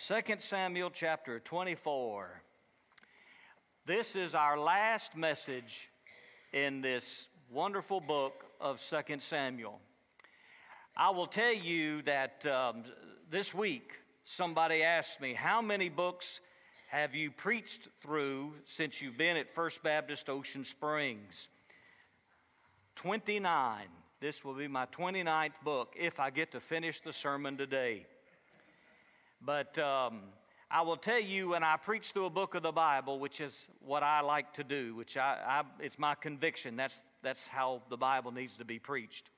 2 Samuel chapter 24. This is our last message in this wonderful book of 2 Samuel. I will tell you that this week somebody asked me, how many books have you preached through since you've been at First Baptist Ocean Springs? 29. This will be my 29th book if I get to finish the sermon today. But I will tell you, when I preach through a book of the Bible, which is what I like to do, which it's my conviction, that's how the Bible needs to be preached.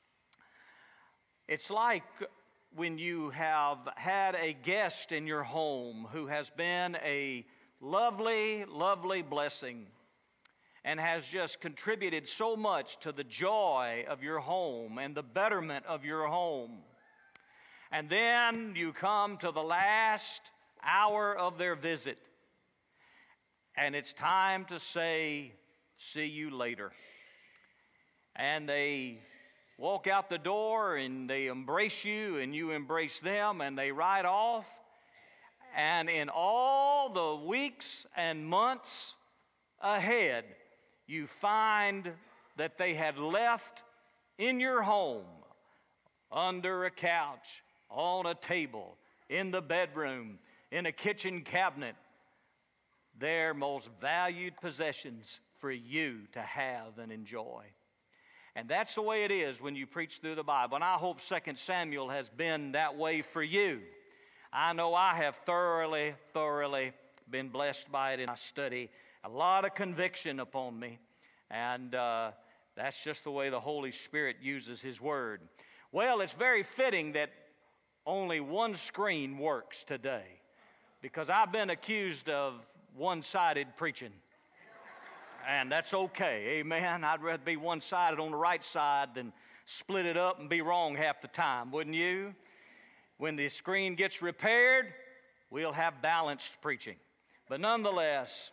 It's like when you have had a guest in your home who has been a lovely, lovely blessing and has just contributed so much to the joy of your home and the betterment of your home. And then you come to the last hour of their visit, and it's time to say, see you later. And they walk out the door, and they embrace you, and you embrace them, and they ride off. And in all the weeks and months ahead, you find that they had left in your home, under a couch, on a table, in the bedroom, in a kitchen cabinet, their most valued possessions for you to have and enjoy. And that's the way it is when you preach through the Bible. And I hope 2 Samuel has been that way for you. I know I have thoroughly been blessed by it in my study. A lot of conviction upon me. And that's just the way the Holy Spirit uses His Word. Well, it's very fitting that only one screen works today, because I've been accused of one-sided preaching. And that's okay, amen. I'd rather be one-sided on the right side than split it up and be wrong half the time, wouldn't you? When the screen gets repaired, we'll have balanced preaching. But nonetheless,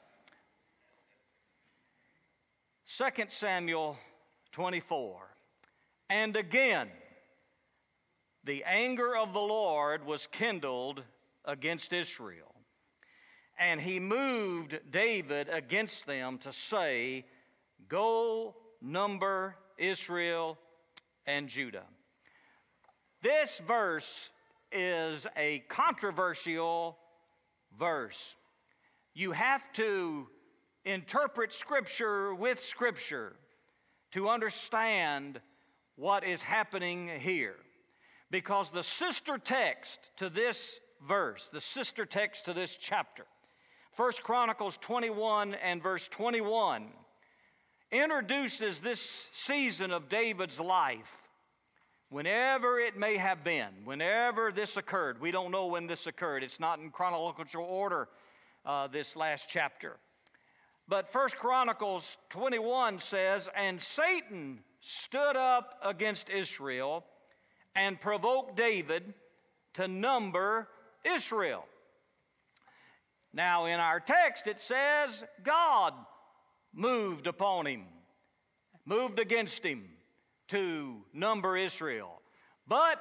2 Samuel 24. And again, the anger of the Lord was kindled against Israel, and he moved David against them to say, go number Israel and Judah. This verse is a controversial verse. You have to interpret Scripture with Scripture to understand what is happening here. Because the sister text to this verse, the sister text to this chapter, 1 Chronicles 21 and verse 21, introduces this season of David's life, whenever it may have been, whenever this occurred. We don't know when this occurred. It's not in chronological order, this last chapter. But 1 Chronicles 21 says, and Satan stood up against Israel and provoked David to number Israel. Now, in our text, it says God moved upon him, moved against him to number Israel. But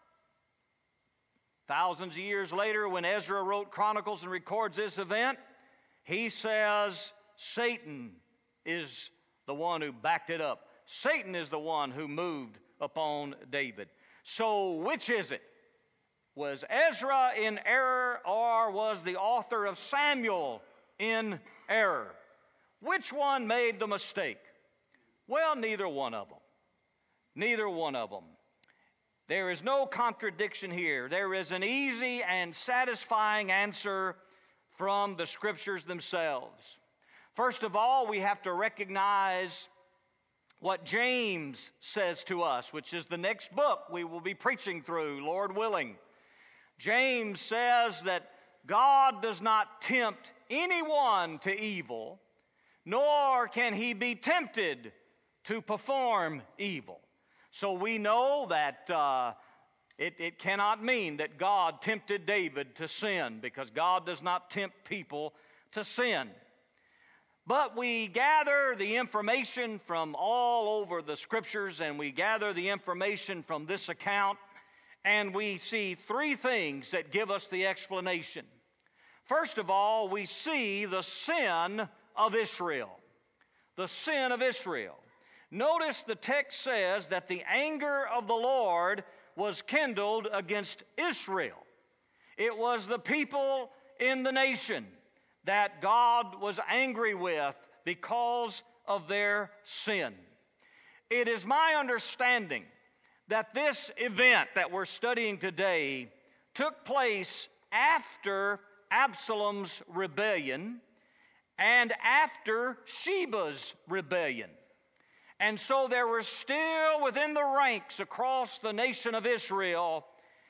thousands of years later, when Ezra wrote Chronicles and records this event, he says Satan is the one who backed it up. Satan is the one who moved upon David. So which is it? Was Ezra in error, or was the author of Samuel in error? Which one made the mistake? Well, neither one of them. Neither one of them. There is no contradiction here. There is an easy and satisfying answer from the Scriptures themselves. First of all, we have to recognize what James says to us, which is the next book we will be preaching through, Lord willing. James says that God does not tempt anyone to evil, nor can he be tempted to perform evil. So we know that it cannot mean that God tempted David to sin, because God does not tempt people to sin. But we gather the information from all over the Scriptures, and we gather the information from this account, And we see three things that give us the explanation. First of all, we see the sin of Israel. The sin of Israel. Notice the text says that the anger of the Lord was kindled against Israel. It was the people in the nation that God was angry with because of their sin. It is my understanding that this event that we're studying today took place after Absalom's rebellion and after Sheba's rebellion. And so there was still within the ranks across the nation of Israel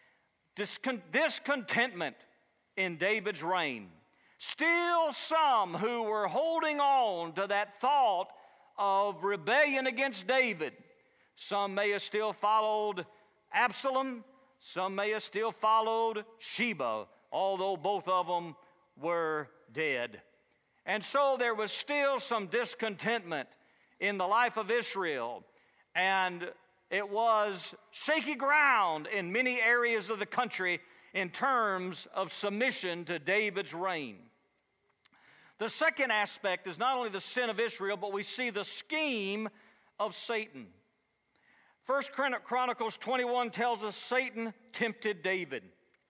discontentment in David's reign. Still some who were holding on to that thought of rebellion against David. Some may have still followed Absalom. Some may have still followed Sheba, although both of them were dead. And so there was still some discontentment in the life of Israel, and it was shaky ground in many areas of the country in terms of submission to David's reign. The second aspect is not only the sin of Israel, but we see the scheme of Satan. 1 Chronicles 21 tells us Satan tempted David.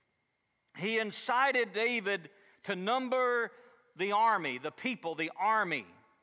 He incited David to number the army, the people, the army.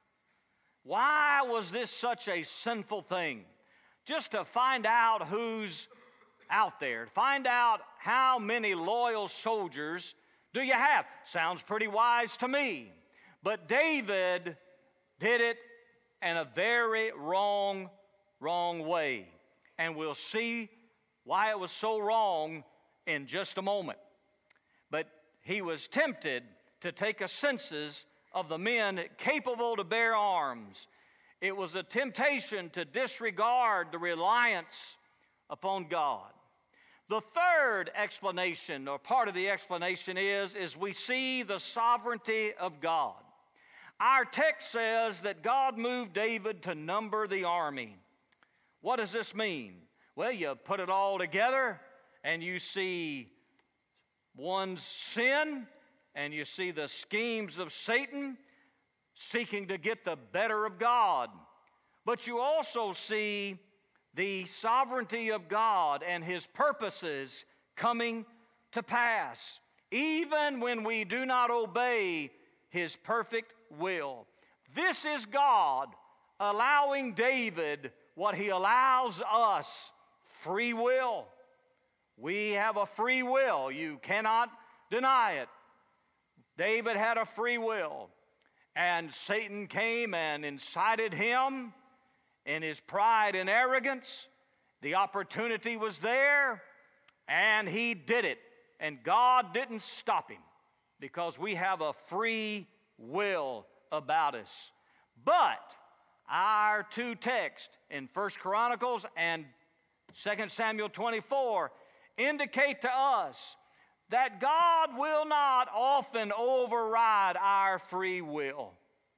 Why was this such a sinful thing? Just to find out who's out there, find out how many loyal soldiers do you have. Sounds pretty wise to me. But David did it in a very wrong way. And we'll see why it was so wrong in just a moment. But he was tempted to take a census of the men capable to bear arms. It was a temptation to disregard the reliance upon God. The third explanation, or part of the explanation, is we see the sovereignty of God. Our text says that God moved David to number the army. What does this mean? Well, you put it all together and you see one's sin, and you see the schemes of Satan seeking to get the better of God. But you also see the sovereignty of God and His purposes coming to pass, even when we do not obey His perfect will. This is God allowing David what He allows us, free will. We have a free will. You cannot deny it. David had a free will, and Satan came and incited him in his pride and arrogance. The opportunity was there, and he did it. And God didn't stop him because we have a free will about us. But our two texts in 1 Chronicles and 2 Samuel 24 indicate to us that God will not often override our free will.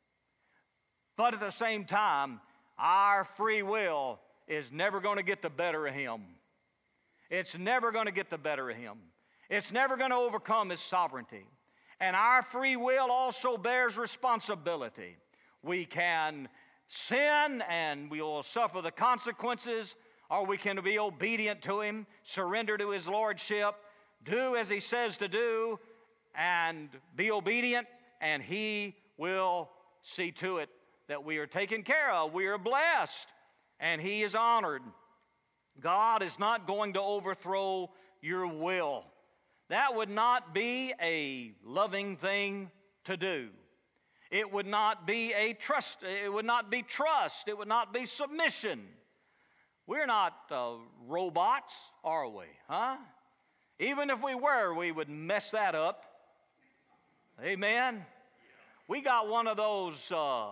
But at the same time, our free will is never going to get the better of Him. It's never going to get the better of Him. It's never going to overcome His sovereignty. And our free will also bears responsibility. We can sin and we will suffer the consequences, or we can be obedient to Him, surrender to His lordship, do as He says to do, and be obedient, and He will see to it that we are taken care of. We are blessed, and He is honored. God is not going to overthrow your will. That would not be a loving thing to do. It would not be trust. It would not be trust. It would not be submission. We're not robots, are we? Huh? Even if we were, we would mess that up. Amen? We got one of those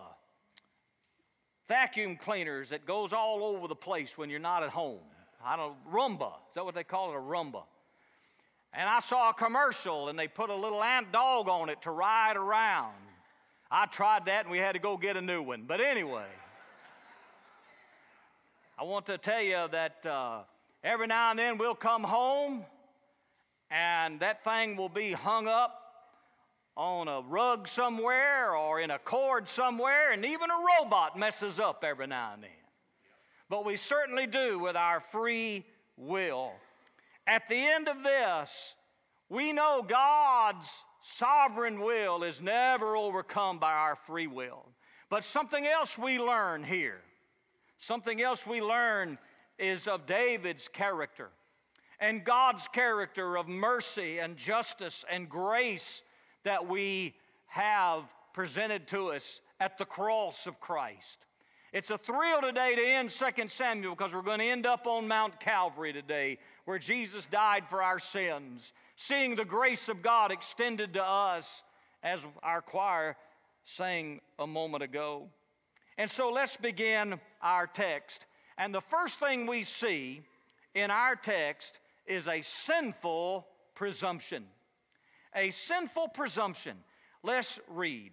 vacuum cleaners that goes all over the place when you're not at home. Roomba. Is that what they call it, a Roomba? And I saw a commercial, and they put a little ant dog on it to ride around. I tried that, and we had to go get a new one. But anyway, I want to tell you that Every now and then we'll come home and that thing will be hung up on a rug somewhere or in a cord somewhere, and even a robot messes up every now and then. But we certainly do with our free will. At the end of this, we know God's sovereign will is never overcome by our free will. But something else we learn here, something else we learn is of David's character and God's character of mercy and justice and grace that we have presented to us at the cross of Christ. It's a thrill today to end 2 Samuel because we're going to end up on Mount Calvary today where Jesus died for our sins, seeing the grace of God extended to us as our choir sang a moment ago. And so let's begin our text. And the first thing we see in our text is a sinful presumption. A sinful presumption. Let's read.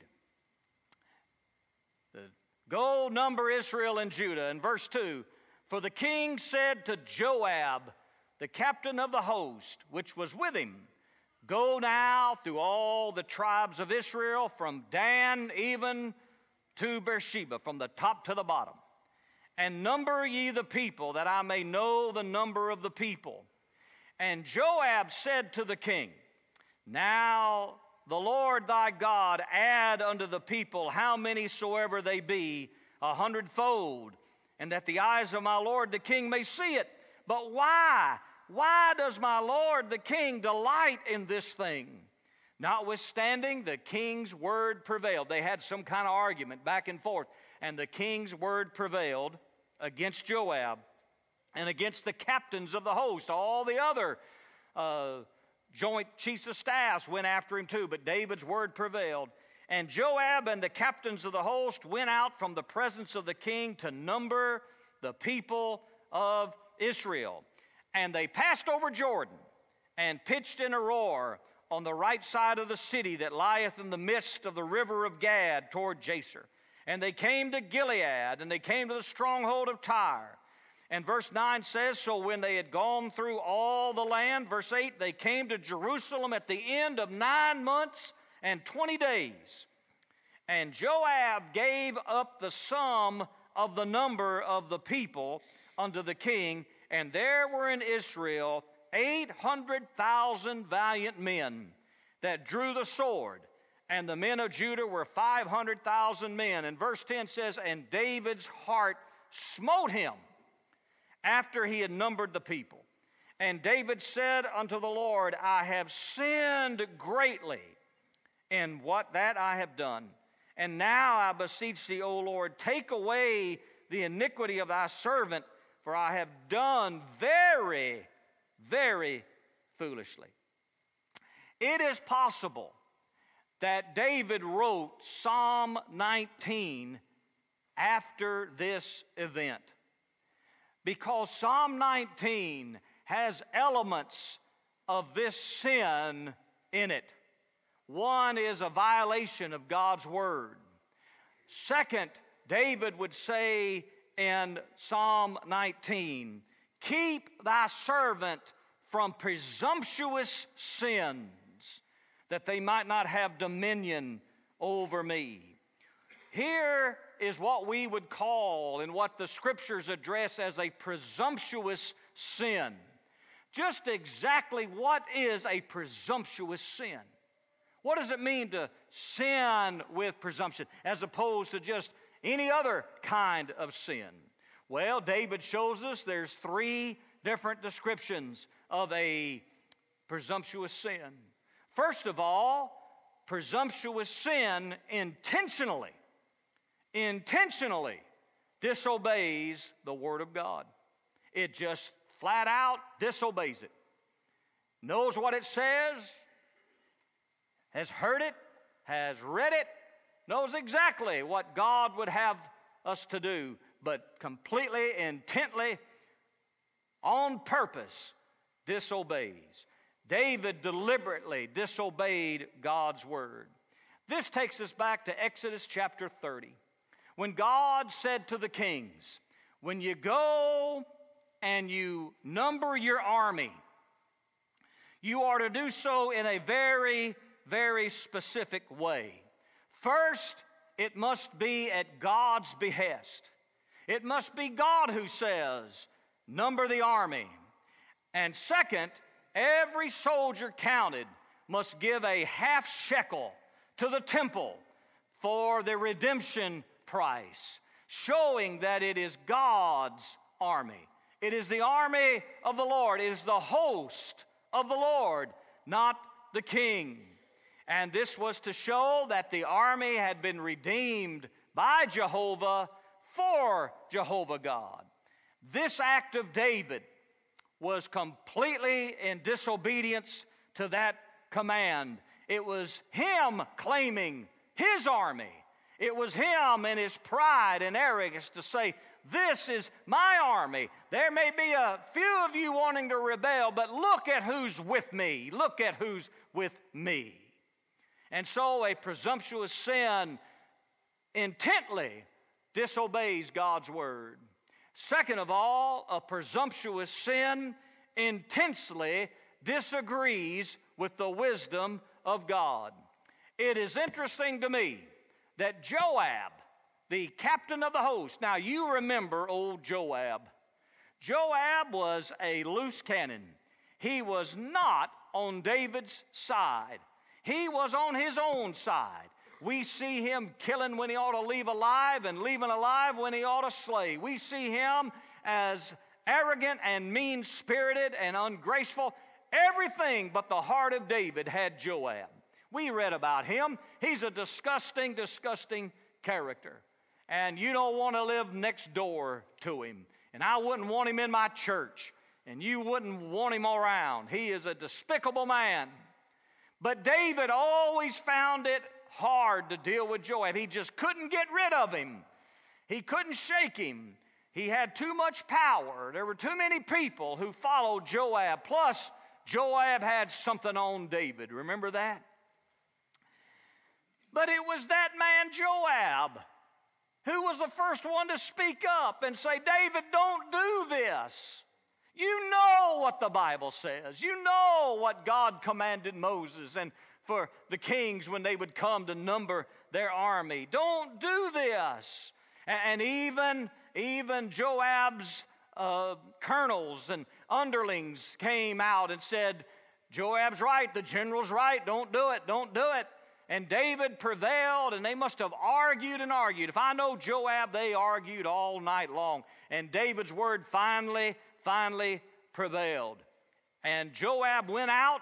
Go number Israel and Judah. In verse 2, for the king said to Joab, the captain of the host, which was with him, go now through all the tribes of Israel, from Dan even to Beersheba, from the top to the bottom. And number ye the people, that I may know the number of the people. And Joab said to the king, now the Lord thy God add unto the people how many soever they be, 100-fold, and that the eyes of my Lord the king may see it. But why? Why does my Lord the king delight in this thing? Notwithstanding, the king's word prevailed. They had some kind of argument back and forth, and the king's word prevailed against Joab and against the captains of the host. All the other joint chiefs of staffs went after him too, but David's word prevailed. And Joab and the captains of the host went out from the presence of the king to number the people of Israel. And they passed over Jordan and pitched in Aroer on the right side of the city that lieth in the midst of the river of Gad toward Jazer. And they came to Gilead, and they came to the stronghold of Tyre. And verse 9 says, so when they had gone through all the land, verse 8, they came to Jerusalem at the end of 9 months and 20 days. And Joab gave up the sum of the number of the people unto the king, and there were in Israel 800,000 valiant men that drew the sword, and the men of Judah were 500,000 men. And verse 10 says, and David's heart smote him after he had numbered the people. And David said unto the Lord, I have sinned greatly in what that I have done. And now I beseech thee, O Lord, take away the iniquity of thy servant, for I have done very, very foolishly. It is possible that David wrote Psalm 19 after this event, because Psalm 19 has elements of this sin in it. One is a violation of God's word. Second, David would say in Psalm 19, keep thy servant from presumptuous sins, that they might not have dominion over me. Here is what we would call, and what the scriptures address as, a presumptuous sin. Just exactly what is a presumptuous sin? What does it mean to sin with presumption, as opposed to just any other kind of sin? Well, David shows us there's 3 different descriptions of a presumptuous sin. First of all, presumptuous sin intentionally disobeys the Word of God. It just flat out disobeys it. Knows what it says, has heard it, has read it, knows exactly what God would have us to do, but completely, intently, on purpose, disobeys. David deliberately disobeyed God's word. This takes us back to Exodus chapter 30, when God said to the kings, when you go and you number your army, you are to do so in a very, very specific way. First, it must be at God's behest. It must be God who says, number the army. And second, every soldier counted must give a half shekel to the temple for the redemption price, showing that it is God's army. It is the army of the Lord. It is the host of the Lord, not the king. And this was to show that the army had been redeemed by Jehovah for Jehovah God. This act of David was completely in disobedience to that command. It was him claiming his army. It was him and his pride and arrogance to say, this is my army. There may be a few of you wanting to rebel, but look at who's with me. Look at who's with me. And so a presumptuous sin intently disobeys God's word. Second of all, a presumptuous sin intensely disagrees with the wisdom of God. It is interesting to me that Joab, the captain of the host, now you remember old Joab. Joab was a loose cannon. He was not on David's side. He was on his own side. We see him killing when he ought to leave alive and leaving alive when he ought to slay. We see him as arrogant and mean-spirited and ungraceful. Everything but the heart of David had Joab. We read about him. He's a disgusting, disgusting character. And you don't want to live next door to him. And I wouldn't want him in my church. And you wouldn't want him around. He is a despicable man. But David always found it hard to deal with Joab. He just couldn't get rid of him. He couldn't shake him. He had too much power. There were too many people who followed Joab. Plus, Joab had something on David. Remember that? But it was that man Joab who was the first one to speak up and say, David, don't do this. You know what the Bible says. You know what God commanded Moses and for the kings when they would come to number their army. Don't do this. And even Joab's colonels and underlings came out and said, Joab's right, the general's right, don't do it, don't do it. And David prevailed, and they must have argued and argued. If I know Joab, they argued all night long. And David's word finally prevailed. And Joab went out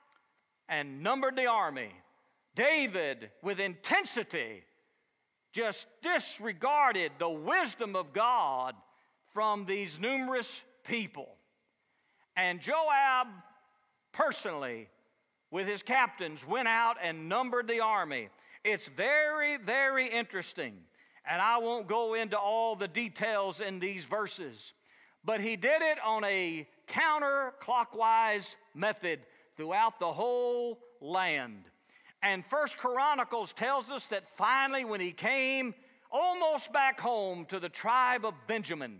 and numbered the army. David, with intensity, just disregarded the wisdom of God from these numerous people. And Joab personally, with his captains, went out and numbered the army. It's very, very interesting. And I won't go into all the details in these verses. But he did it on a counterclockwise method throughout the whole land. And First Chronicles tells us that finally when he came almost back home to the tribe of Benjamin,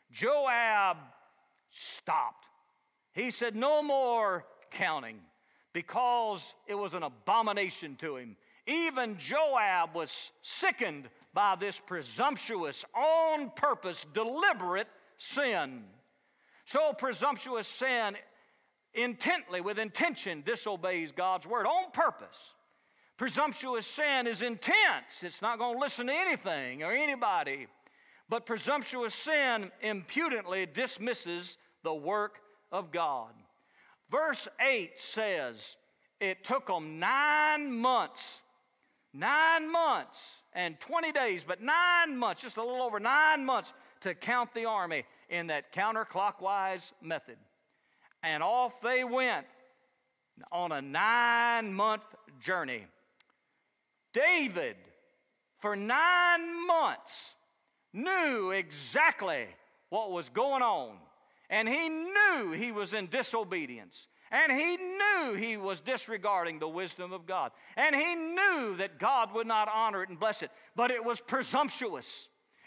Joab stopped. He said, no more counting, because it was an abomination to him. Even Joab was sickened by this presumptuous, on purpose, deliberate sin. So presumptuous sin intently, with intention, disobeys God's word on purpose. Presumptuous sin is intense. It's not going to listen to anything or anybody. But presumptuous sin impudently dismisses the work of God. Verse 8 says, it took them 9 months and 20 days, but 9 months, just a little over 9 months to count the army in that counterclockwise method. And off they went on a 9-month journey. David, for 9 months, knew exactly what was going on. And he knew he was in disobedience. And he knew he was disregarding the wisdom of God. And he knew that God would not honor it and bless it. But it was presumptuous.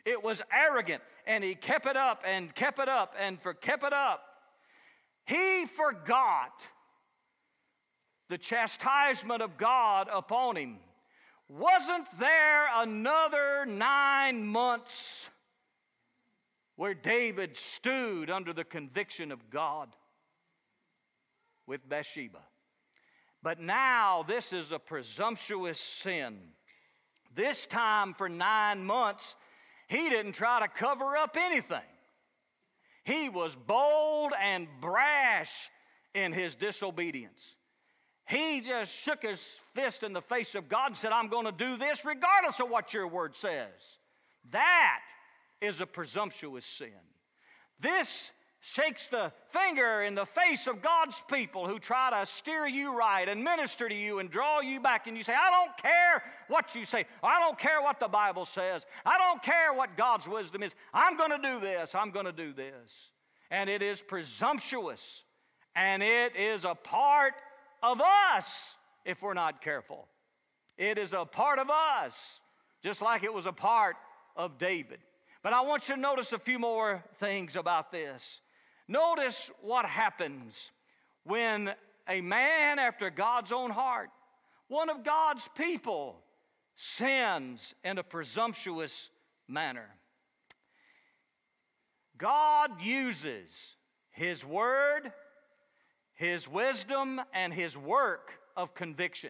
It was arrogant, and he kept it up and kept it up and kept it up. He forgot the chastisement of God upon him. Wasn't there another 9 months where David stewed under the conviction of God with Bathsheba? But now this is a presumptuous sin. This time for 9 months, he didn't try to cover up anything. He was bold and brash in his disobedience. He just shook his fist in the face of God and said, I'm going to do this regardless of what your word says. That is a presumptuous sin. This shakes the finger in the face of God's people who try to steer you right and minister to you and draw you back. And you say, I don't care what you say. I don't care what the Bible says. I don't care what God's wisdom is. I'm going to do this. I'm going to do this. And it is presumptuous. And it is a part of us if we're not careful. It is a part of us, just like it was a part of David. But I want you to notice a few more things about this. Notice what happens when a man after God's own heart, one of God's people, sins in a presumptuous manner. God uses His word, His wisdom, and His work of conviction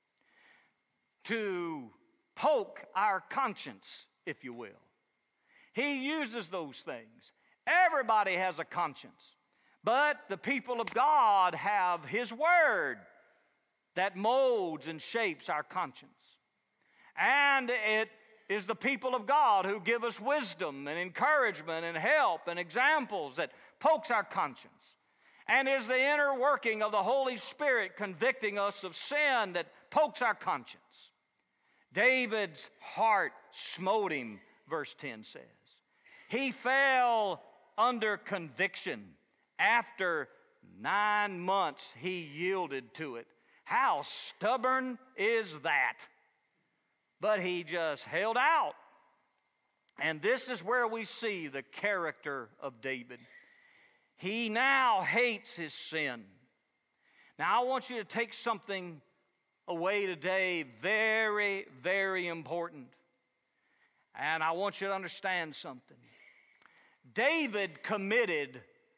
to poke our conscience, if you will. He uses those things. Everybody has a conscience, but the people of God have His word that molds and shapes our conscience. And it is the people of God who give us wisdom and encouragement and help and examples that pokes our conscience. And is the inner working of the Holy Spirit convicting us of sin that pokes our conscience. David's heart smote him, verse 10 says. He fell under conviction. After 9 months, he yielded to it. How stubborn is that? But he just held out. And this is where we see the character of David. He now hates his sin. Now, I want you to take something away today very, very important. And I want you to understand something. David committed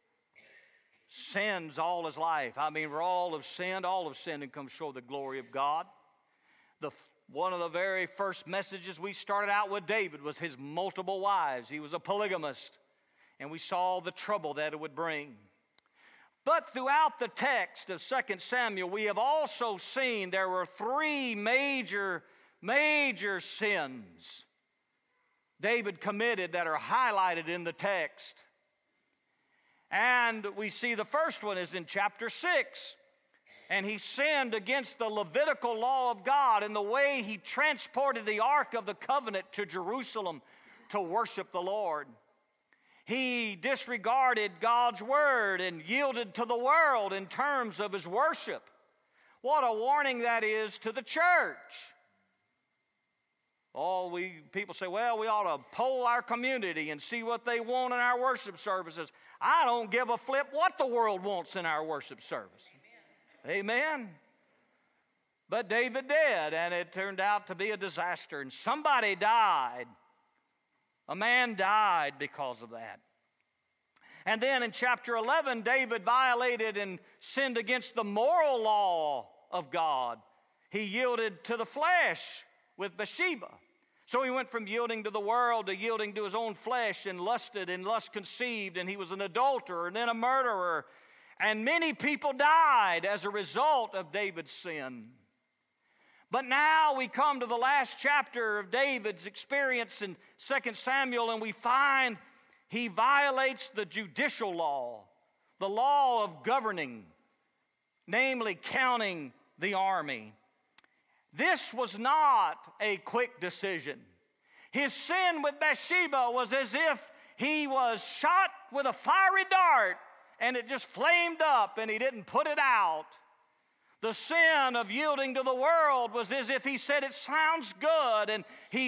sins all his life. I mean, we're all have sinned and come short of the glory of God. One of the very first messages we started out with David was his multiple wives. He was a polygamist, and we saw the trouble that it would bring. But throughout the text of 2 Samuel, we have also seen there were 3 major sins David committed that are highlighted in the text. And we see the first one is in chapter 6. And he sinned against the Levitical law of God in the way he transported the Ark of the Covenant to Jerusalem to worship the Lord. He disregarded God's word and yielded to the world in terms of his worship. What a warning that is to the church. People say, well, we ought to poll our community and see what they want in our worship services. I don't give a flip what the world wants in our worship service. Amen. But David did, and it turned out to be a disaster, and somebody died. A man died because of that. And then in chapter 11, David violated and sinned against the moral law of God. He yielded to the flesh with Bathsheba. So he went from yielding to the world to yielding to his own flesh, and lusted and lust conceived, and he was an adulterer and then a murderer. And many people died as a result of David's sin. But now we come to the last chapter of David's experience in 2 Samuel, and we find he violates the judicial law, the law of governing, namely counting the army. This was not a quick decision. His sin with Bathsheba was as if he was shot with a fiery dart and it just flamed up and he didn't put it out. The sin of yielding to the world was as if he said, it sounds good, and he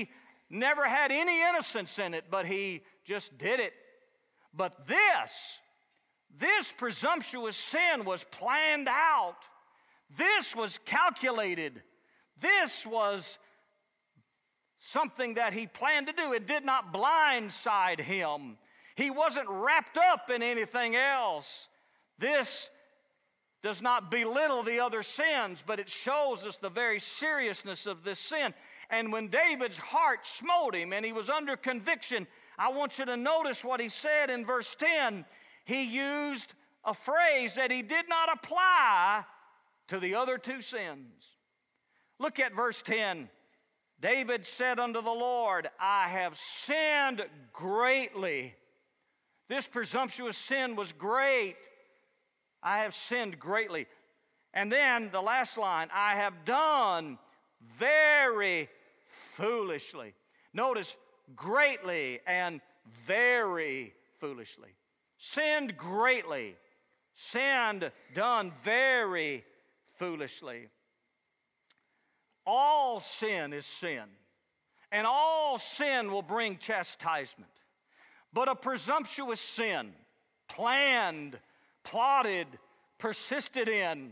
never had any innocence in it, but he just did it. But this presumptuous sin was planned out. This was calculated. This was something that he planned to do. It did not blindside him. He wasn't wrapped up in anything else. This does not belittle the other sins, but it shows us the very seriousness of this sin. And when David's heart smote him and he was under conviction, I want you to notice what he said in verse 10. He used a phrase that he did not apply to the other two sins. Look at verse 10. David said unto the Lord, I have sinned greatly. This presumptuous sin was great. I have sinned greatly. And then the last line, I have done very foolishly. Notice greatly and very foolishly. Sinned greatly. Sinned, done very foolishly. All sin is sin, and all sin will bring chastisement. But a presumptuous sin, planned, plotted, persisted in,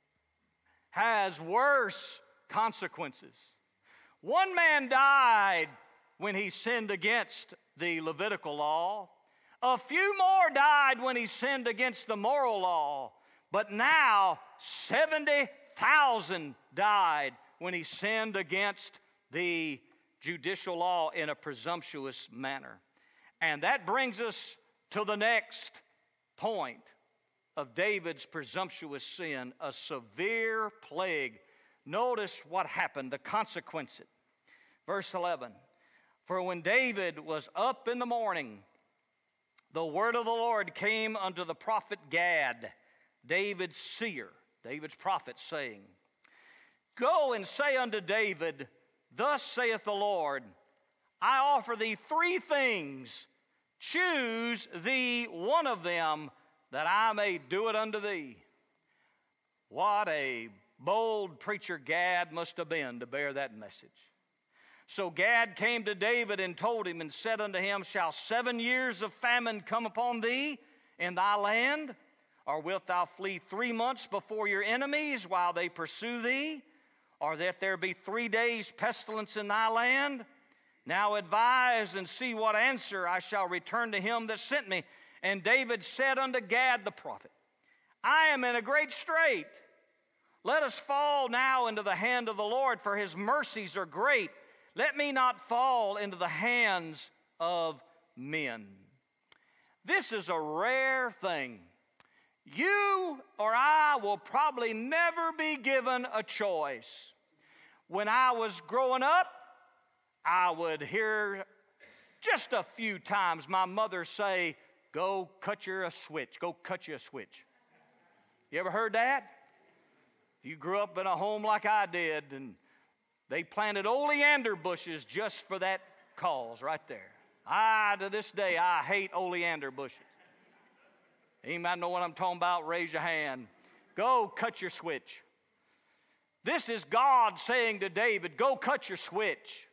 has worse consequences. One man died when he sinned against the Levitical law. A few more died when he sinned against the moral law. But now 70,000 died when he sinned against the judicial law in a presumptuous manner. And that brings us to the next point of David's presumptuous sin, a severe plague. Notice what happened, the consequences. Verse 11, for when David was up in the morning, the word of the Lord came unto the prophet Gad, David's seer, David's prophet, saying, Go and say unto David, Thus saith the Lord, I offer thee 3 things. Choose thee one of them, that I may do it unto thee. What a bold preacher Gad must have been to bear that message. So Gad came to David and told him and said unto him, Shall 7 years of famine come upon thee in thy land? Or wilt thou flee 3 months before your enemies while they pursue thee? Or that there be 3 days pestilence in thy land? Now advise and see what answer I shall return to him that sent me. And David said unto Gad the prophet, I am in a great strait. Let us fall now into the hand of the Lord, for his mercies are great. Let me not fall into the hands of men. This is a rare thing. You or I will probably never be given a choice. When I was growing up, I would hear just a few times my mother say, Go cut you a switch. Go cut you a switch. You ever heard that? If you grew up in a home like I did, and they planted oleander bushes just for that cause right there. To this day, I hate oleander bushes. Anybody know what I'm talking about? Raise your hand. Go cut your switch. This is God saying to David, go cut your switch.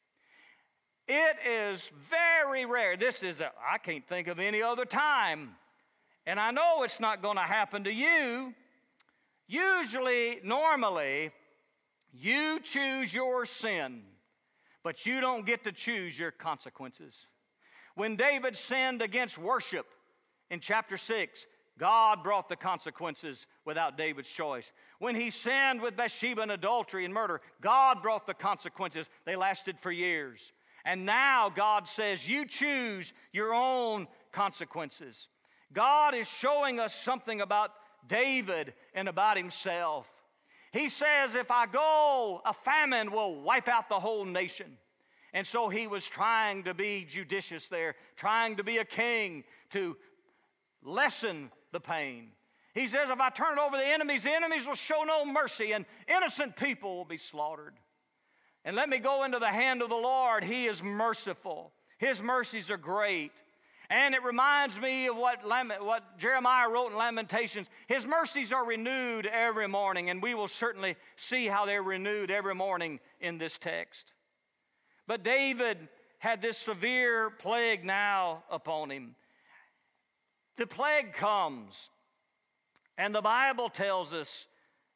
It is very rare. I can't think of any other time. And I know it's not going to happen to you. Usually, normally, you choose your sin, but you don't get to choose your consequences. When David sinned against worship in chapter 6, God brought the consequences without David's choice. When he sinned with Bathsheba and adultery and murder, God brought the consequences. They lasted for years. And now God says, you choose your own consequences. God is showing us something about David and about himself. He says, if I go, a famine will wipe out the whole nation. And so he was trying to be judicious there, trying to be a king to lessen the pain. He says, if I turn it over the enemies will show no mercy, and innocent people will be slaughtered. And let me go into the hand of the Lord. He is merciful. His mercies are great. And it reminds me of what Jeremiah wrote in Lamentations. His mercies are renewed every morning, and we will certainly see how they're renewed every morning in this text. But David had this severe plague now upon him. The plague comes, and the Bible tells us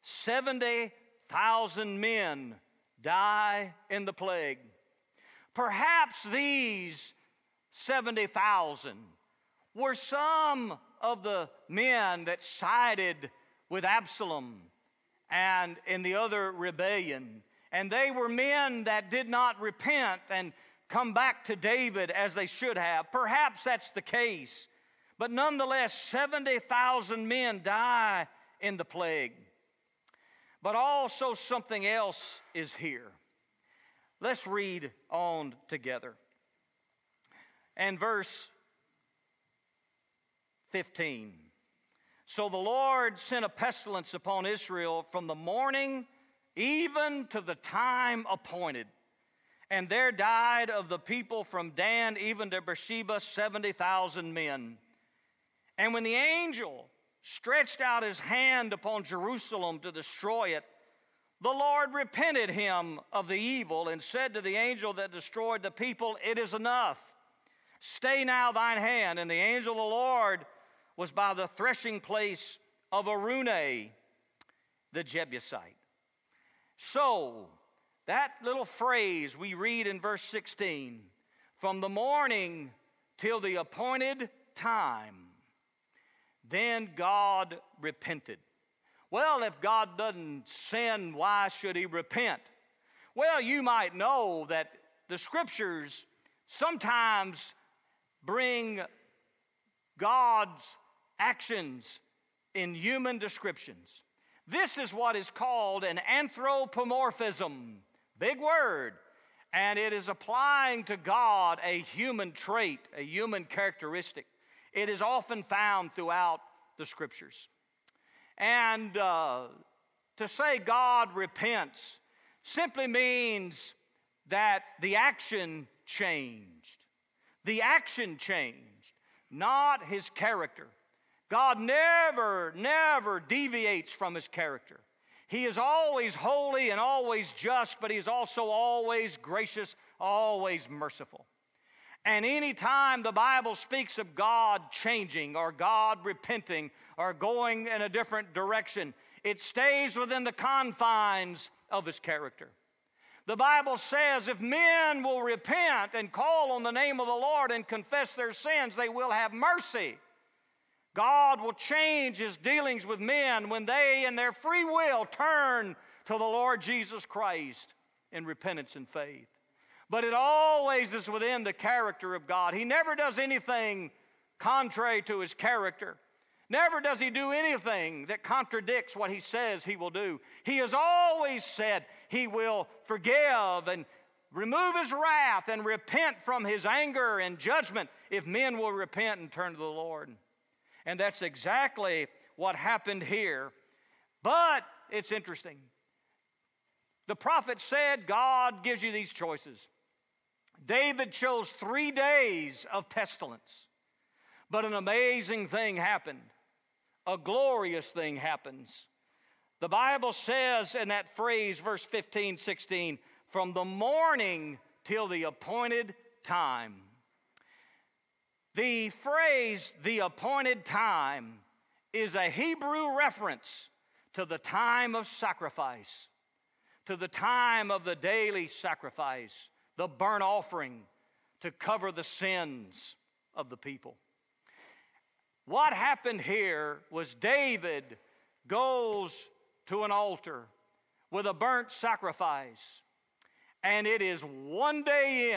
70,000 men die in the plague. Perhaps these 70,000 were some of the men that sided with Absalom and in the other rebellion. And they were men that did not repent and come back to David as they should have. Perhaps that's the case. But nonetheless, 70,000 men die in the plague. But also something else is here. Let's read on together. And verse 15. So the Lord sent a pestilence upon Israel from the morning even to the time appointed. And there died of the people from Dan even to Beersheba 70,000 men. And when the angel stretched out his hand upon Jerusalem to destroy it, the Lord repented him of the evil and said to the angel that destroyed the people, "It is enough. Stay now thine hand." And the angel of the Lord was by the threshing place of Araunah, the Jebusite. So, that little phrase we read in verse 16, from the morning till the appointed time, then God repented. Well, if God doesn't sin, why should he repent? Well, you might know that the Scriptures sometimes bring God's actions in human descriptions. This is what is called an anthropomorphism. Big word. And it is applying to God a human trait, a human characteristic. It is often found throughout the Scriptures. And to say God repents simply means that the action changed. The action changed, not his character. God never deviates from his character. He is always holy and always just, but he is also always gracious, always merciful. And any time the Bible speaks of God changing or God repenting or going in a different direction, it stays within the confines of his character. The Bible says if men will repent and call on the name of the Lord and confess their sins, they will have mercy. God will change his dealings with men when they, in their free will, turn to the Lord Jesus Christ in repentance and faith. But it always is within the character of God. He never does anything contrary to his character. Never does he do anything that contradicts what he says he will do. He has always said he will forgive and remove his wrath and repent from his anger and judgment if men will repent and turn to the Lord. And that's exactly what happened here. But it's interesting. The prophet said God gives you these choices. David chose 3 days of pestilence. But an amazing thing happened. A glorious thing happens. The Bible says in that phrase, verse 15, 16, from the morning till the appointed time. The phrase, the appointed time, is a Hebrew reference to the time of sacrifice, to the time of the daily sacrifice, the burnt offering to cover the sins of the people. What happened here was David goes to an altar with a burnt sacrifice, and it is one day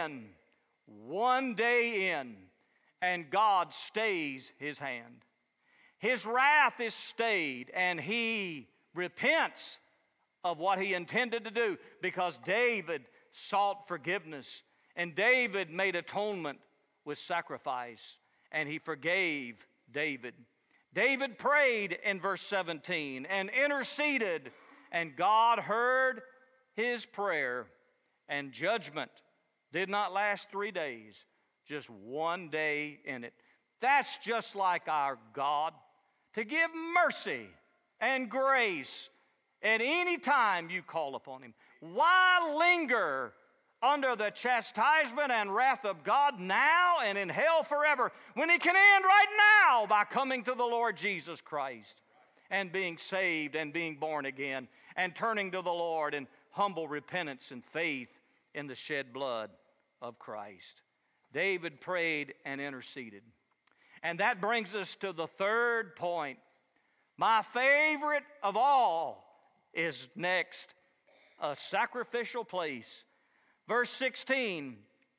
in, and God stays his hand. His wrath is stayed, and he repents of what he intended to do because David sought forgiveness, and David made atonement with sacrifice, and he forgave David. David prayed in verse 17 and interceded, and God heard his prayer, and judgment did not last 3 days, just 1 day in it. That's just like our God, to give mercy and grace at any time you call upon him. Why linger under the chastisement and wrath of God now and in hell forever, when he can end right now by coming to the Lord Jesus Christ and being saved and being born again and turning to the Lord in humble repentance and faith in the shed blood of Christ. David prayed and interceded. And that brings us to the third point. My favorite of all is next, a sacrificial place. Verse 16,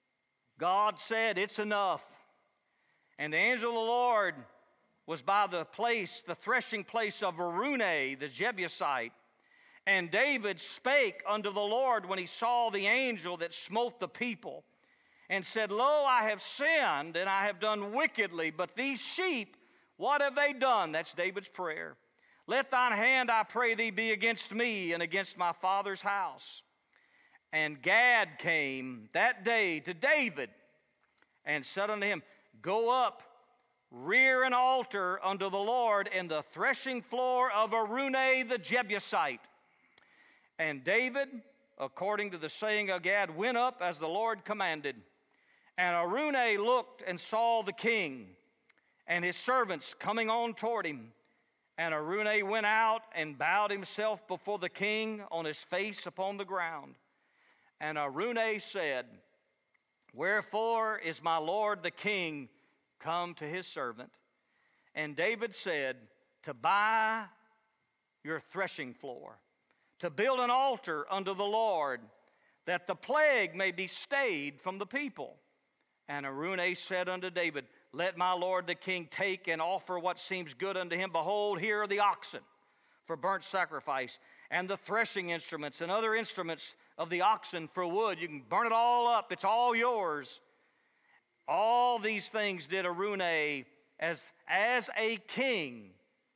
God said, "It's enough." And the angel of the Lord was by the place, the threshing place of Araunah, the Jebusite. And David spake unto the Lord when he saw the angel that smote the people, and said, Lo, I have sinned, and I have done wickedly, but these sheep, what have they done? That's David's prayer. Let thine hand, I pray thee, be against me and against my father's house. And Gad came that day to David, and said unto him, Go up, rear an altar unto the Lord in the threshing floor of Araunah the Jebusite. And David, according to the saying of Gad, went up as the Lord commanded. And Araunah looked and saw the king and his servants coming on toward him. And Araunah went out and bowed himself before the king on his face upon the ground. And Araunah said, Wherefore is my lord the king come to his servant? And David said, To buy your threshing floor, to build an altar unto the Lord, that the plague may be stayed from the people. And Araunah said unto David, Let my lord the king take and offer what seems good unto him. Behold, here are the oxen for burnt sacrifice, and the threshing instruments and other instruments of the oxen for wood. You can burn it all up. It's all yours. All these things did Araunah as a king.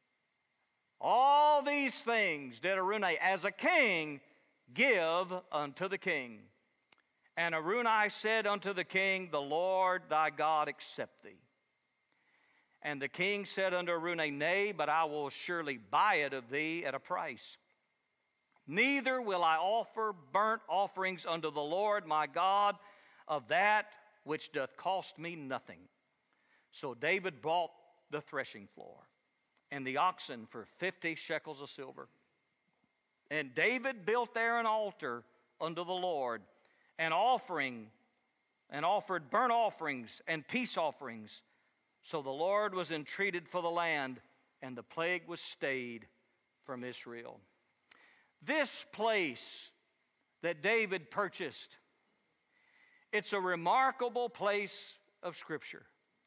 All these things did Araunah as a king give unto the king. And Araunah said unto the king, The Lord thy God accept thee. And the king said unto Araunah, Nay, but I will surely buy it of thee at a price. Neither will I offer burnt offerings unto the Lord my God of that which doth cost me nothing. So David bought the threshing floor and the oxen for 50 shekels of silver. And David built there an altar unto the Lord, and offered burnt offerings and peace offerings. So the Lord was entreated for the land, and the plague was stayed from Israel. This place that David purchased, it's a remarkable place of Scripture.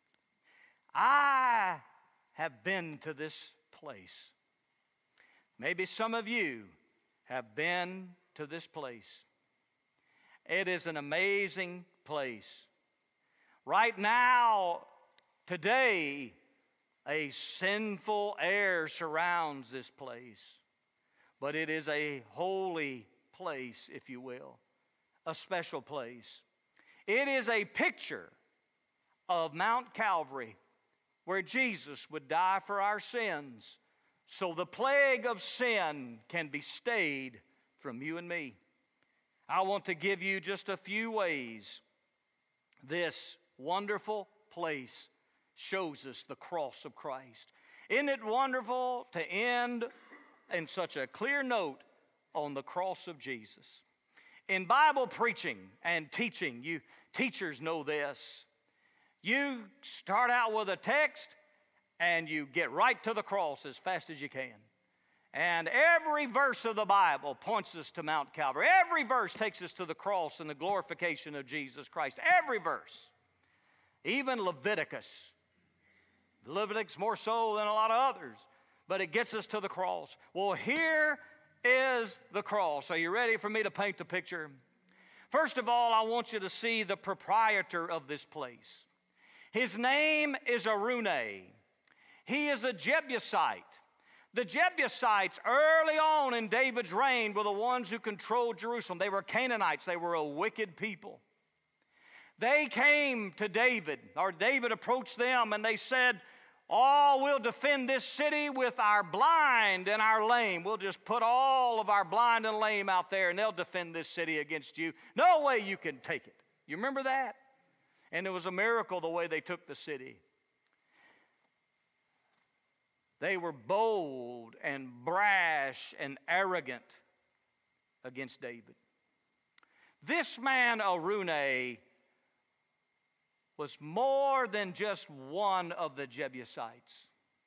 I have been to this place. Maybe some of you have been to this place. It is an amazing place. Right now, today, a sinful air surrounds this place. But it is a holy place, if you will, a special place. It is a picture of Mount Calvary, where Jesus would die for our sins, so the plague of sin can be stayed from you and me. I want to give you just a few ways this wonderful place shows us the cross of Christ. Isn't it wonderful to end in such a clear note on the cross of Jesus? In Bible preaching and teaching, you teachers know this. You start out with a text and you get right to the cross as fast as you can. And every verse of the Bible points us to Mount Calvary. Every verse takes us to the cross and the glorification of Jesus Christ. Every verse. Even Leviticus. Leviticus more so than a lot of others. But it gets us to the cross. Well, here is the cross. Are you ready for me to paint the picture? First of all, I want you to see the proprietor of this place. His name is Araunah. He is a Jebusite. The Jebusites, early on in David's reign, were the ones who controlled Jerusalem. They were Canaanites. They were a wicked people. They came to David, or David approached them, and they said, Oh, we'll defend this city with our blind and our lame. We'll just put all of our blind and lame out there, and they'll defend this city against you. No way you can take it. You remember that? And it was a miracle the way they took the city. They were bold and brash and arrogant against David. This man, Araunah, was more than just one of the Jebusites.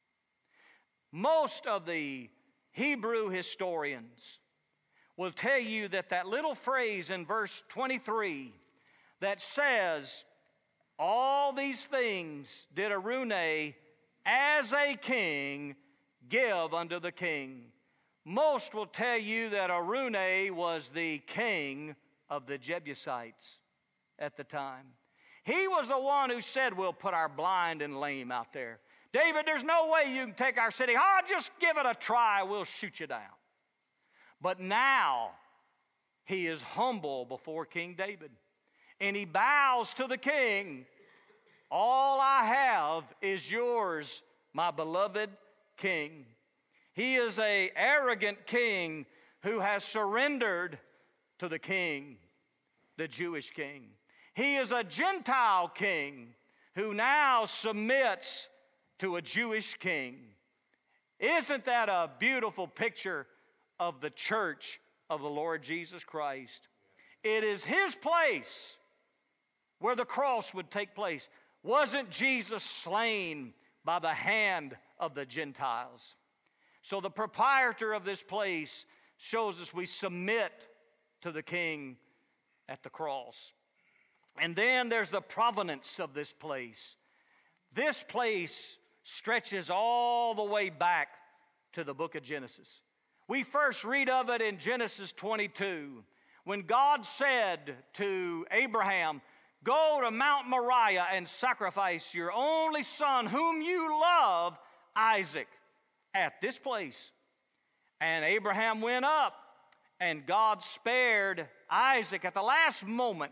Most of the Hebrew historians will tell you that that little phrase in verse 23 that says, all these things did Araunah as a king give unto the king. Most will tell you that Araunah was the king of the Jebusites at the time. He was the one who said, we'll put our blind and lame out there. David, there's no way you can take our city. Oh, just give it a try. We'll shoot you down. But now he is humble before King David. And he bows to the king. All I have is yours, my beloved king. He is an arrogant king who has surrendered to the king, the Jewish king. He is a Gentile king who now submits to a Jewish king. Isn't that a beautiful picture of the church of the Lord Jesus Christ? It is his place where the cross would take place. Wasn't Jesus slain by the hand of the Gentiles? So the proprietor of this place shows us we submit to the king at the cross. And then there's the provenance of this place. This place stretches all the way back to the book of Genesis. We first read of it in Genesis 22, when God said to Abraham, go to Mount Moriah and sacrifice your only son, whom you love, Isaac, at this place. And Abraham went up, and God spared Isaac at the last moment.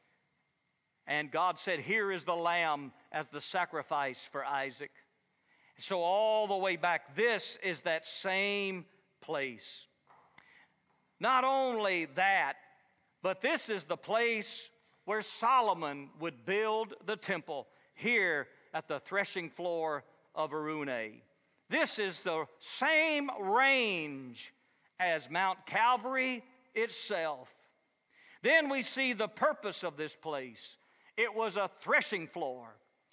And God said, here is the lamb as the sacrifice for Isaac. So all the way back, this is that same place. Not only that, but this is the place where Solomon would build the temple, here at the threshing floor of Araunah. This is the same range as Mount Calvary itself. Then we see the purpose of this place. It was a threshing floor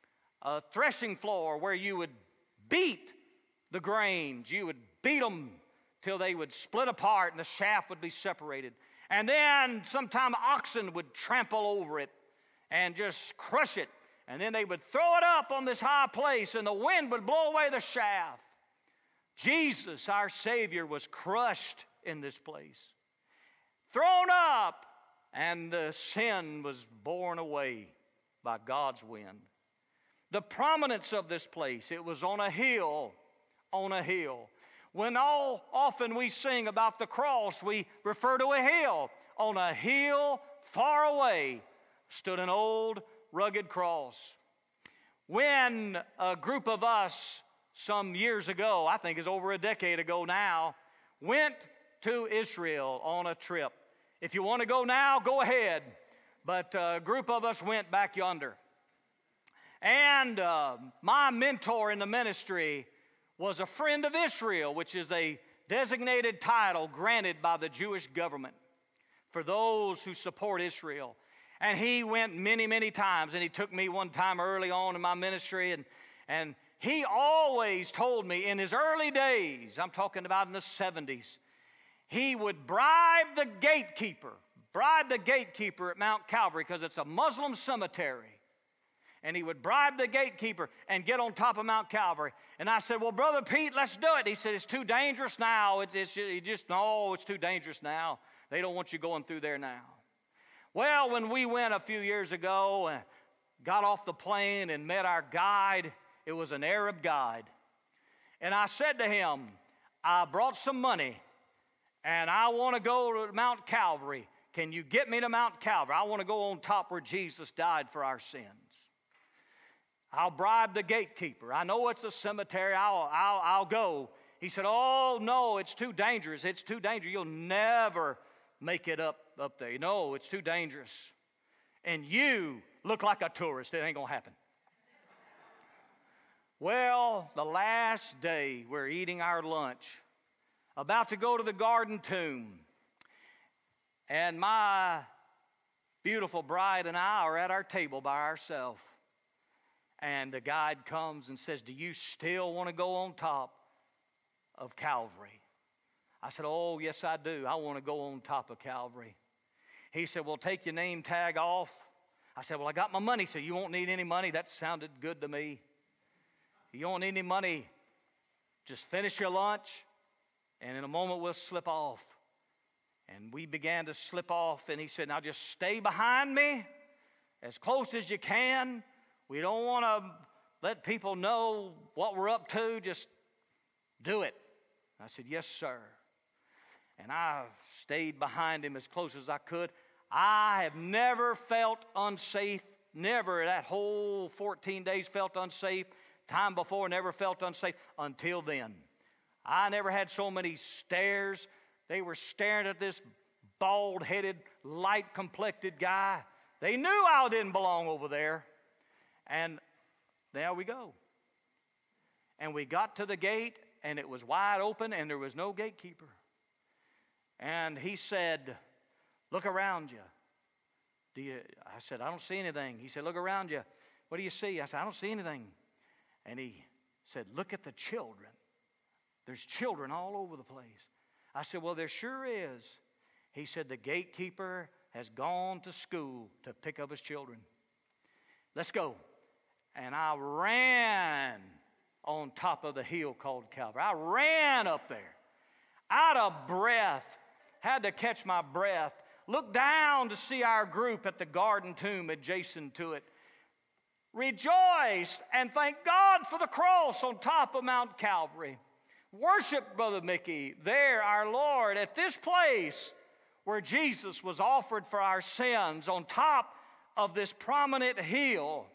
where you would beat the grains. You would beat them till they would split apart and the chaff would be separated. And then sometime oxen would trample over it and just crush it. And then they would throw it up on this high place and the wind would blow away the chaff. Jesus, our Savior, was crushed in this place, thrown up, and the sin was borne away by God's wind. The prominence of this place, it was on a hill, When often we sing about the cross, we refer to a hill. On a hill far away stood an old rugged cross. When a group of us some years ago, I think it's over a decade ago now, went to Israel on a trip. If you want to go now, go ahead. But a group of us went back yonder. And my mentor in the ministry was a friend of Israel, which is a designated title granted by the Jewish government for those who support Israel. And he went many, many times, and he took me one time early on in my ministry, and he always told me in his early days, I'm talking about in the 70s, he would bribe the gatekeeper at Mount Calvary, because it's a Muslim cemetery. And he would bribe the gatekeeper and get on top of Mount Calvary. And I said, well, Brother Pete, let's do it. He said, it's too dangerous now. It's too dangerous now. They don't want you going through there now. Well, when we went a few years ago and got off the plane and met our guide, it was an Arab guide. And I said to him, I brought some money, and I want to go to Mount Calvary. Can you get me to Mount Calvary? I want to go on top where Jesus died for our sins. I'll bribe the gatekeeper. I know it's a cemetery. I'll go. He said, oh, no, it's too dangerous. It's too dangerous. You'll never make it up there. No, it's too dangerous. And you look like a tourist. It ain't going to happen. Well, the last day, we're eating our lunch, about to go to the garden tomb. And my beautiful bride and I are at our table by ourselves. And the guide comes and says, do you still want to go on top of Calvary? I said, oh, yes, I do. I want to go on top of Calvary. He said, well, take your name tag off. I said, well, I got my money, so you won't need any money. That sounded good to me. You don't need any money. Just finish your lunch, and in a moment we'll slip off. And we began to slip off, and he said, now just stay behind me as close as you can. We don't want to let people know what we're up to. Just do it. I said, yes, sir. And I stayed behind him as close as I could. I have never felt unsafe, never that whole 14 days felt unsafe. Time before, never felt unsafe until then. I never had so many stares. They were staring at this bald-headed, light-complected guy. They knew I didn't belong over there. And there we go. And we got to the gate, and it was wide open, and there was no gatekeeper. And he said, look around you. I said, I don't see anything. He said, look around you. What do you see? I said, I don't see anything. And he said, look at the children. There's children all over the place. I said, well, there sure is. He said, the gatekeeper has gone to school to pick up his children. Let's go. And I ran on top of the hill called Calvary. I ran up there, out of breath, had to catch my breath, looked down to see our group at the garden tomb adjacent to it, rejoiced and thanked God for the cross on top of Mount Calvary. Worship, Brother Mickey, there, our Lord, at this place where Jesus was offered for our sins on top of this prominent hill.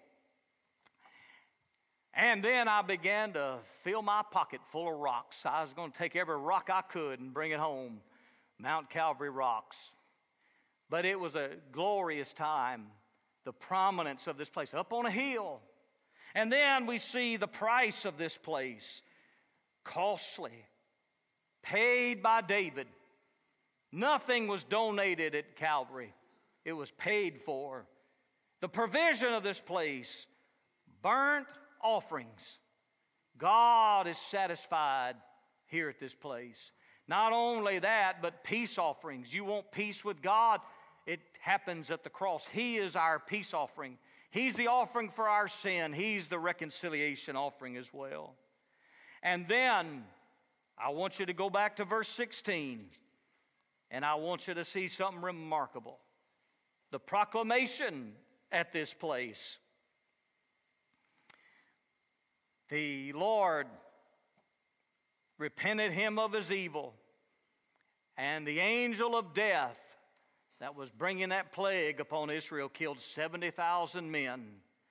And then I began to fill my pocket full of rocks. I was going to take every rock I could and bring it home. Mount Calvary rocks. But it was a glorious time. The prominence of this place, up on a hill. And then we see the price of this place. Costly. Paid by David. Nothing was donated at Calvary. It was paid for. The provision of this place. Burnt offerings. God is satisfied here at this place. Not only that, but peace offerings. You want peace with God? It happens at the cross. He is our peace offering. He's the offering for our sin. He's the reconciliation offering as well. And then I want you to go back to verse 16. And I want you to see something remarkable. The proclamation at this place. The Lord repented him of his evil. And the angel of death that was bringing that plague upon Israel killed 70,000 men.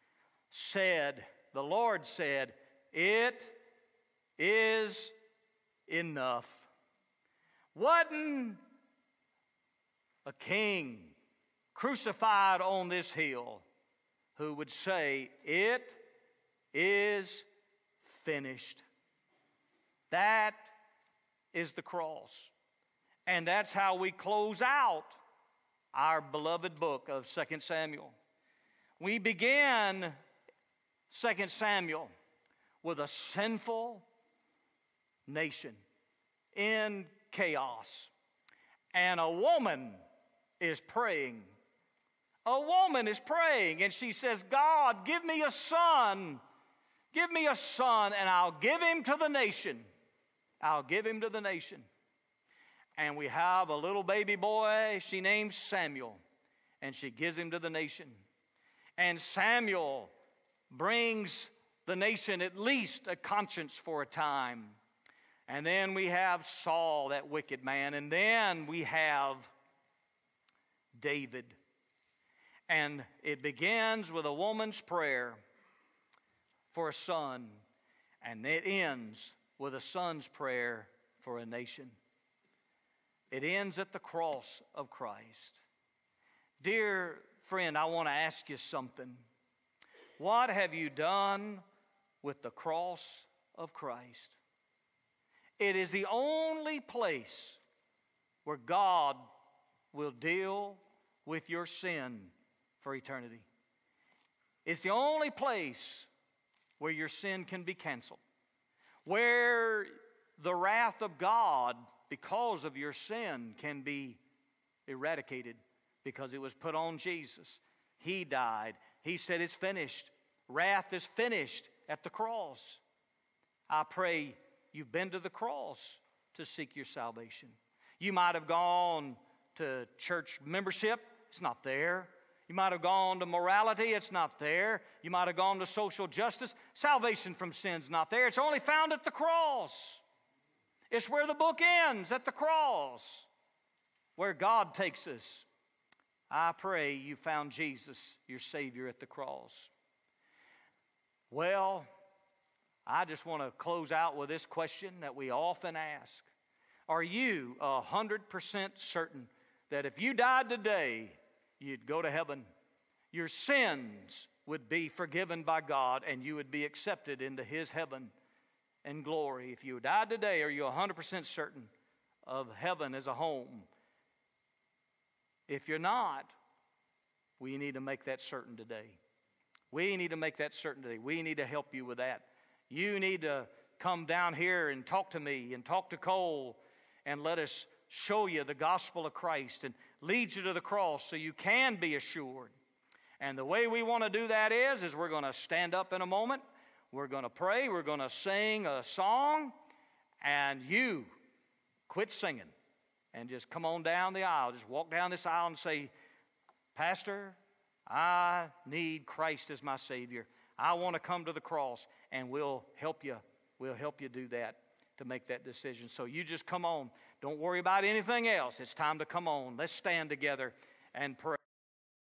The Lord said, it is enough. Wasn't a king crucified on this hill who would say, it is finished. That is the cross. And that's how we close out our beloved book of 2 Samuel. We began 2 Samuel with a sinful nation in chaos. And a woman is praying. A woman is praying, and she says, God, give me a son. Give me a son, and I'll give him to the nation. I'll give him to the nation. And we have a little baby boy she names Samuel, and she gives him to the nation. And Samuel brings the nation at least a conscience for a time. And then we have Saul, that wicked man. And then we have David. And it begins with a woman's prayer. for a son, and it ends with a son's prayer for a nation. It ends at the cross of Christ. Dear friend, I want to ask you something. What have you done with the cross of Christ? It is the only place where God will deal with your sin for eternity. It's the only place where your sin can be canceled, where the wrath of God because of your sin can be eradicated because it was put on Jesus. He died. He said it's finished. Wrath is finished at the cross. I pray you've been to the cross to seek your salvation. You might have gone to church membership. It's not there. You might have gone to morality. It's not there. You might have gone to social justice. Salvation from sin's not there. It's only found at the cross. It's where the book ends, at the cross, where God takes us. I pray you found Jesus, your Savior, at the cross. Well, I just want to close out with this question that we often ask. Are you 100% certain that if you died today, you'd go to heaven? Your sins would be forgiven by God and you would be accepted into His heaven and glory. If you died today, are you 100% certain of heaven as a home? If you're not, we need to make that certain today. We need to make that certain today. We need to help you with that. You need to come down here and talk to me and talk to Cole and let us show you the gospel of Christ and lead you to the cross so you can be assured. And the way we want to do that is we're going to stand up in a moment. We're going to pray. We're going to sing a song. And you quit singing and just come on down the aisle. Just walk down this aisle and say, Pastor, I need Christ as my Savior. I want to come to the cross, and we'll help you. We'll help you do that, to make that decision. So you just come on. Don't worry about anything else. It's time to come on. Let's stand together and pray.